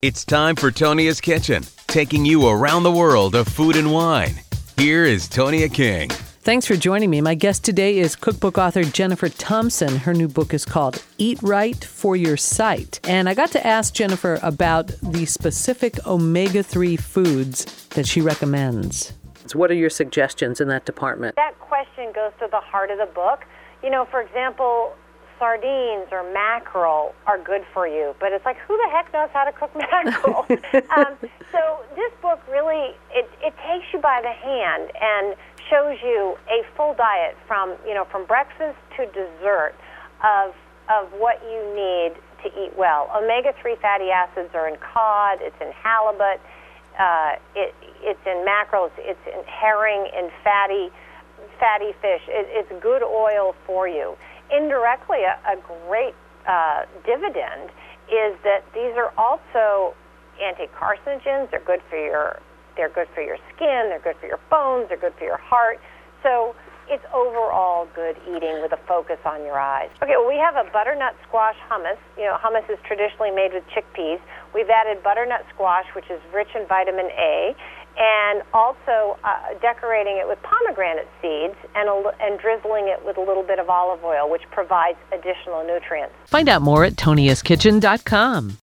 It's time for Tonia's Kitchen, taking you around the world of food and wine. Here is Tonia King. Thanks for joining me. My guest today is cookbook author Jennifer Thompson. Her new book is called Eat Right for Your Sight. And I got to ask Jennifer about the specific omega-3 foods that she recommends. So what are your suggestions in that department? That question goes to the heart of the book. You know, for example, sardines or mackerel are good for you, but it's like, who the heck knows how to cook mackerel? So this book really, it takes you by the hand and shows you a full diet from breakfast to dessert of what you need to eat well. Omega-3 fatty acids are in cod, it's in halibut, it's in mackerel, it's in herring, in fatty fish. It's good oil for you. Indirectly, a great dividend is that these are also anti-carcinogens. They're good for your skin, they're good for your bones, they're good for your heart. So it's overall good eating with a focus on your eyes. Okay, well, we have a butternut squash hummus. You know, hummus is traditionally made with chickpeas. We've added butternut squash, which is rich in vitamin A, and also decorating it with pomegranate seeds and drizzling it with a little bit of olive oil, which provides additional nutrients. Find out more at toniaskitchen.com.